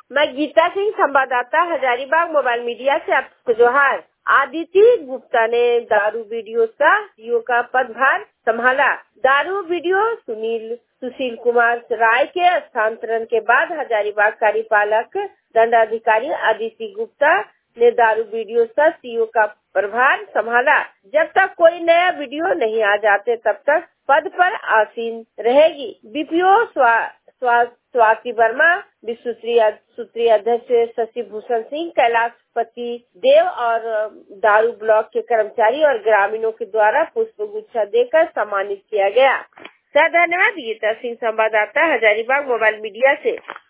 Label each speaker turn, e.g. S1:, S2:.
S1: मैं गीता सिंह, संवाददाता, Hazaribagh mobile media से आपको जोहार। आदिति गुप्ता ने दारू वीडियो का सीईओ का पदभार संभाला। दारू वीडियो सुशील कुमार राय के स्थानांतरण के बाद हजारीबाग कार्यपालक दंडाधिकारी आदिति गुप्ता ने दारू वीडियो का सीईओ का प्रभार संभाला। जब तक कोई नया वीडियो नहीं आ जाते तब तक पद पर आसीन रहेगी। बीपीओ स्वाति वर्मा, विश्व सूत्रीय अध्यक्ष शशि भूषण सिंह, कैलाशपति देव और दारू ब्लॉक के कर्मचारी और ग्रामीणों के द्वारा पुष्प गुच्छा देकर सम्मानित किया गया। धन्यवाद। गीता सिंह, संवाददाता, हजारीबाग मोबाइल मीडिया से।